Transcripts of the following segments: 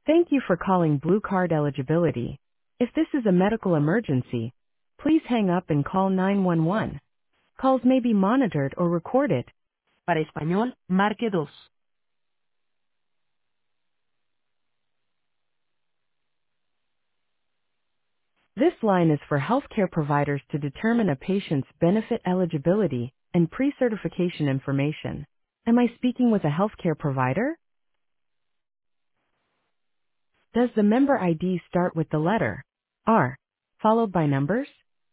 Thank you for calling Blue Card Eligibility. If this is a medical emergency, please hang up and call 911. Calls may be monitored or recorded. Para español, marque dos. This line is for healthcare providers to determine a patient's benefit eligibility and pre-certification information. Am I speaking with a healthcare provider? Does the member ID start with the letter R, followed by numbers?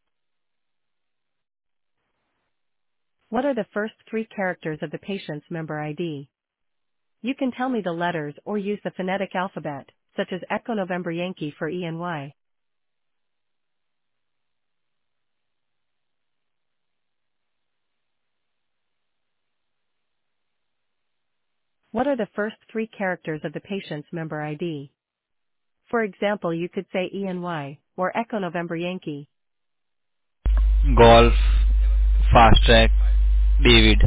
What are the first three characters of the patient's member ID? You can tell me the letters or use the phonetic alphabet, such as Echo November Yankee for ENY. What are the first three characters of the patient's member ID? For example, you could say ENY, or Echo November Yankee. Golf, Fast Track, David.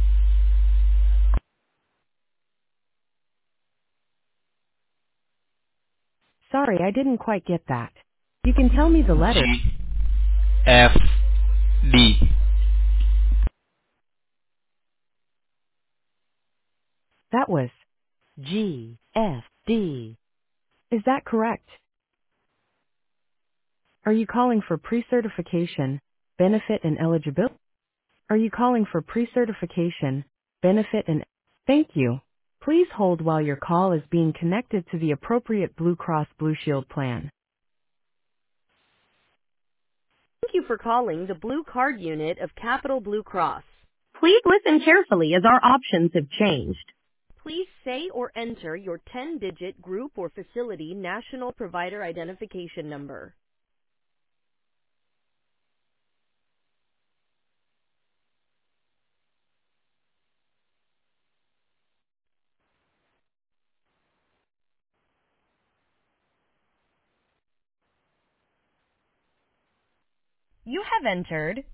Sorry, I didn't quite get that. You can tell me the letter. G, F, D. That was G, F, D. Is that correct? Are you calling for pre-certification, benefit and eligibility? Are you calling for pre-certification, benefit and... Thank you. Please hold while your call is being connected to the appropriate Blue Cross Blue Shield plan. Thank you for calling the Blue Card Unit of Capital Blue Cross. Please listen carefully as our options have changed. Please say or enter your 10-digit group or facility national provider identification number. You have entered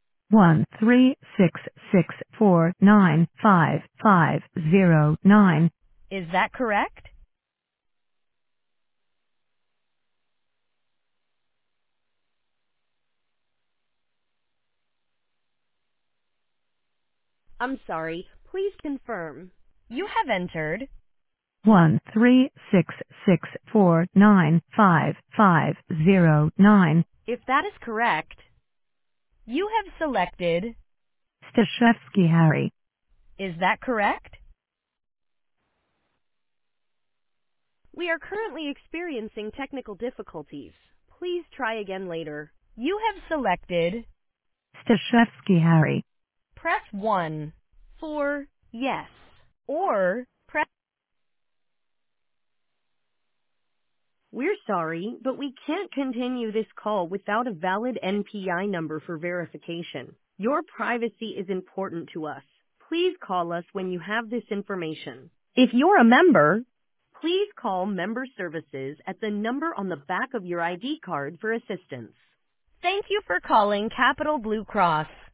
13664955509. Is that correct? I'm sorry, please confirm. You have entered 13664955509. If that is correct, you have selected. Stashevsky Harry. Is that correct? We are currently experiencing technical difficulties. Please try again later. You have selected. Stashevsky Harry. Press 1 for yes, or press... We're sorry, but we can't continue this call without a valid NPI number for verification. Your privacy is important to us. Please call us when you have this information. If you're a member, please call Member Services at the number on the back of your ID card for assistance. Thank you for calling Capital Blue Cross.